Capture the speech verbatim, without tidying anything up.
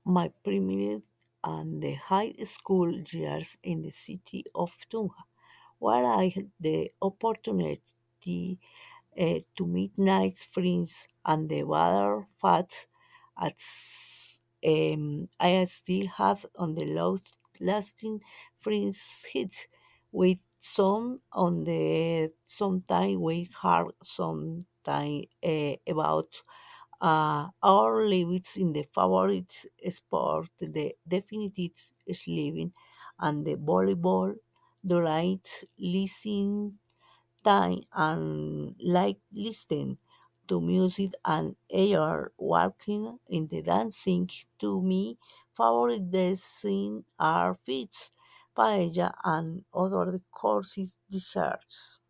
my primary and the high school years in the city of Tunja, where I had the opportunity uh, to meet nice friends and the weather fat at s- um, I still have on the last lasting friends hit with some on the sometime we hard sometime uh, about uh, our lives in the favorite sport, the definitive sleeping and the volleyball, the right listening time and like listening to music and air walking in the dancing to me favorite dancing are fits paella and other courses desserts.